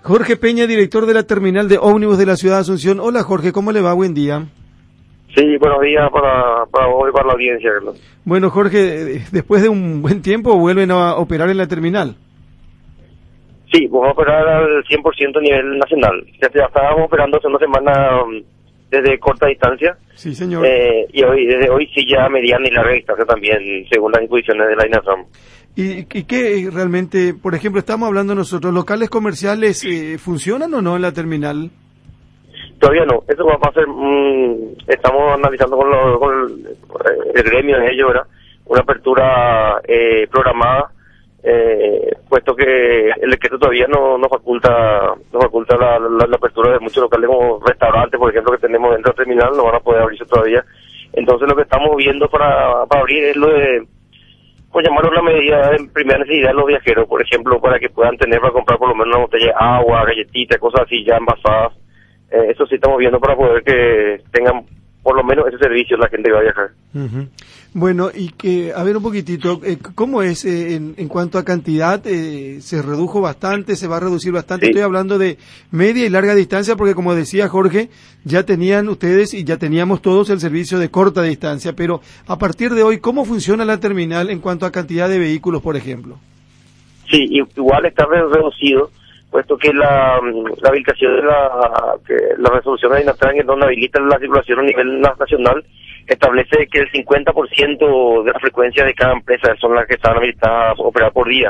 Jorge Peña, director de la terminal de ómnibus de la ciudad de Asunción. Hola Jorge, ¿cómo le va? Buen día. Sí, buenos días para vos y para la audiencia, Carlos. Bueno Jorge, después de un buen tiempo vuelven a operar en la terminal. Sí, vamos a operar al 100% a nivel nacional. Ya estábamos operando hace una semana desde corta distancia. Sí, señor. Y desde hoy sí ya mediana y larga distancia también, según las disposiciones de la INATRAM. ¿Y qué realmente, por ejemplo, estamos hablando nosotros, locales comerciales funcionan o no en la terminal? Todavía no, eso va a ser, estamos analizando con el gremio de ellos, ¿verdad? Una apertura programada, puesto que el decreto todavía no faculta la apertura de muchos locales como restaurantes, por ejemplo, que tenemos dentro del terminal, no van a poder abrirse todavía. Entonces lo que estamos viendo para abrir es lo de, pues llamarlo una medida de primera necesidad de los viajeros, por ejemplo, para que puedan tener para comprar por lo menos una botella de agua, galletitas, cosas así ya envasadas. Eso sí estamos viendo para poder que tengan por lo menos ese servicio la gente que va a viajar. Uh-huh. Bueno, y que, a ver un poquitito, ¿cómo es en cuanto a cantidad? ¿Se redujo bastante? ¿Se va a reducir bastante? Sí. Estoy hablando de media y larga distancia porque, como decía Jorge, ya tenían ustedes y ya teníamos todos el servicio de corta distancia, pero a partir de hoy, ¿cómo funciona la terminal en cuanto a cantidad de vehículos, por ejemplo? Sí, igual está reducido, puesto que la habilitación de la resolución de INATRAM, en donde habilita la circulación a nivel nacional, establece que el 50% de la frecuencia de cada empresa son las que están habilitadas a operar por día.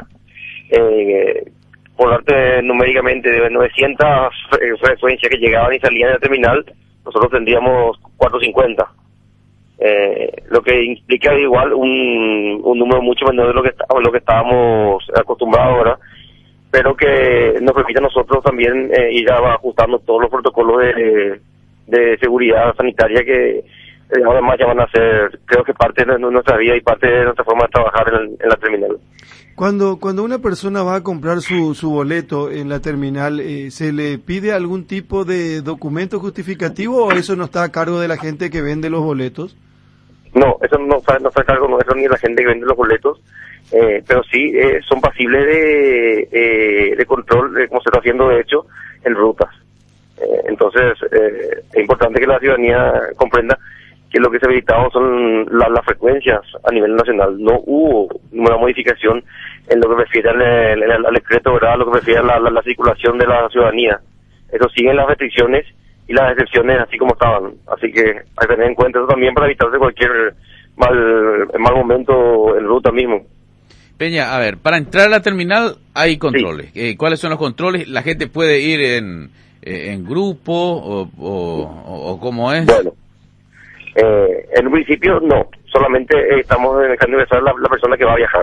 Por darte numéricamente de 900 frecuencias que llegaban y salían de la terminal, nosotros tendríamos 450. Lo que implica igual un número mucho menor de lo que estábamos acostumbrados ahora, pero que nos permite a nosotros también ir ajustando todos los protocolos de seguridad sanitaria que además ya van a ser, creo que parte de nuestra vida y parte de nuestra forma de trabajar en la terminal. Cuando una persona va a comprar su boleto en la terminal, ¿se le pide algún tipo de documento justificativo o eso no está a cargo de la gente que vende los boletos? No, eso no está a cargo nuestro ni de la gente que vende los boletos. Pero sí son pasibles de control, como se está haciendo de hecho en rutas. Entonces es importante que la ciudadanía comprenda que lo que se habilitado son las frecuencias a nivel nacional. No hubo ninguna modificación en lo que refiere al decreto, ¿verdad? Lo que refiere a la circulación de la ciudadanía. Eso siguen las restricciones y las excepciones así como estaban. Así que hay que tener en cuenta eso también para evitarse cualquier mal momento en ruta mismo. Peña, a ver, para entrar a la terminal hay controles. Sí. ¿Cuáles son los controles? ¿La gente puede ir en grupo o cómo es? Bueno, en un principio no, solamente estamos dejando ingresar la persona que va a viajar.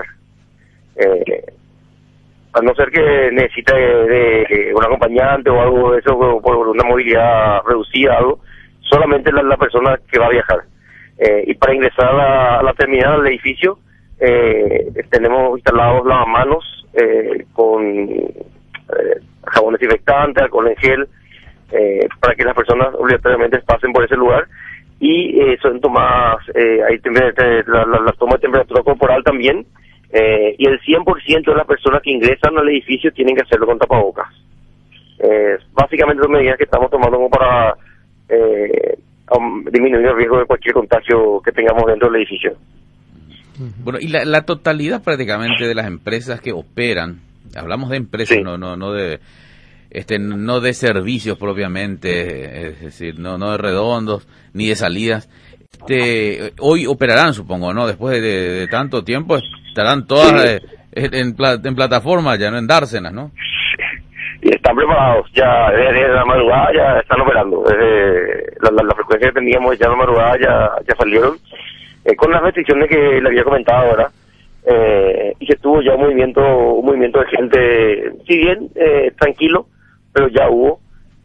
A no ser que necesite de un acompañante o algo de eso, por una movilidad reducida, algo, solamente la persona que va a viajar. Y para ingresar a la terminal, al edificio, tenemos instalados lavamanos con jabón desinfectante, alcohol en gel, para que las personas obligatoriamente pasen por ese lugar, y son tomadas, hay las tomas de temperatura corporal también, y el 100% de las personas que ingresan al edificio tienen que hacerlo con tapabocas. Básicamente son medidas que estamos tomando como para disminuir el riesgo de cualquier contagio que tengamos dentro del edificio. Bueno, y la totalidad prácticamente de las empresas que operan, hablamos de empresas, sí, no de servicios propiamente, es decir, no de redondos ni de salidas. Hoy operarán, supongo, ¿no? Después de tanto tiempo estarán todas en plataforma, ya no en dársenas, ¿no? Y están preparados, ya desde la madrugada ya están operando. La frecuencia que teníamos ya en la madrugada ya salieron. Con las restricciones que le había comentado ahora, y se tuvo ya un movimiento de gente, si bien tranquilo, pero ya hubo,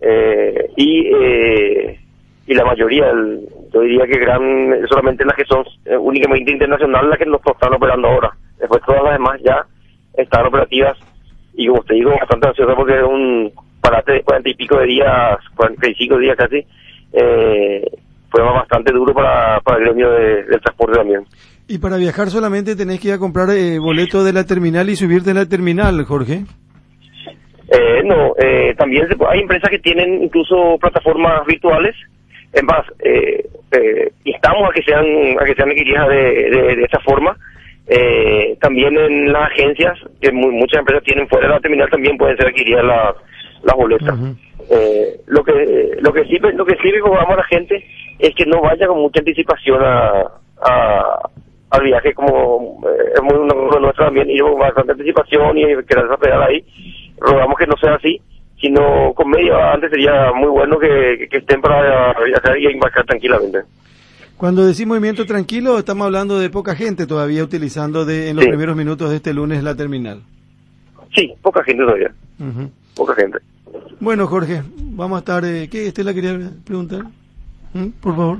y la mayoría, yo diría que solamente las que son únicamente internacionales las que nos están operando ahora. Después todas las demás ya están operativas, y como te digo, bastante ansioso porque es un parate de 40 y pico de días, 45 días casi, fue bastante duro para el gremio del transporte también. Y para viajar solamente tenés que ir a comprar boleto de la terminal y subirte en la terminal, Jorge. No, también hay empresas que tienen incluso plataformas virtuales. Es más, instamos a que sean requeridas de esta forma. También en las agencias, que muchas empresas tienen fuera de la terminal, también pueden ser adquiridas las boletas. Uh-huh. Lo que sí recomendamos a la gente es que no vaya con mucha anticipación al viaje, como es muy nuestro también, ir con bastante anticipación y quedarse a pegar ahí. Rogamos que no sea así, sino con media hora antes sería muy bueno que estén para viajar y embarcar tranquilamente. Cuando decimos movimiento tranquilo, estamos hablando de poca gente todavía utilizando en los primeros minutos de este lunes la terminal. Sí, poca gente todavía. Uh-huh. Poca gente. Bueno, Jorge, vamos a estar... ¿Qué, Estela, quería preguntar? Por favor.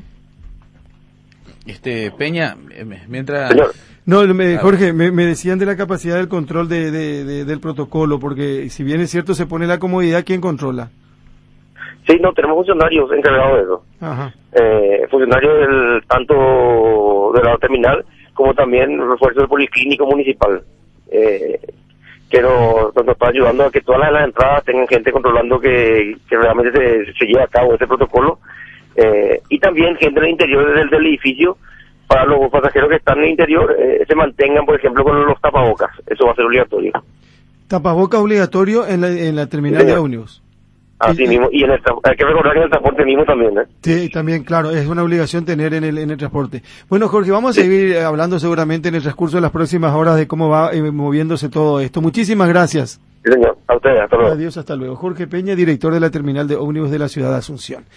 Peña, mientras... Señor. No, Jorge, me decían de la capacidad del control del protocolo, porque si bien es cierto se pone la comodidad, ¿quién controla? Sí, no, tenemos funcionarios encargados de eso. Ajá. Funcionarios tanto de la terminal como también refuerzo del policlínico municipal, que nos está ayudando a que todas las entradas tengan gente controlando que realmente se lleve a cabo este protocolo, y también gente del interior del edificio, para los pasajeros que están en el interior, se mantengan, por ejemplo, con los tapabocas. Eso va a ser obligatorio. ¿Tapabocas obligatorio en la terminal de ómnibus? Así mismo, y hay que recordar que en el transporte mismo también, ¿eh? Sí, también, claro, es una obligación tener en el transporte. Bueno, Jorge, vamos a seguir hablando seguramente en el transcurso de las próximas horas de cómo va moviéndose todo esto. Muchísimas gracias. Sí, señor. A ustedes, hasta luego. Adiós, hasta luego. Jorge Peña, director de la terminal de ómnibus de la ciudad de Asunción.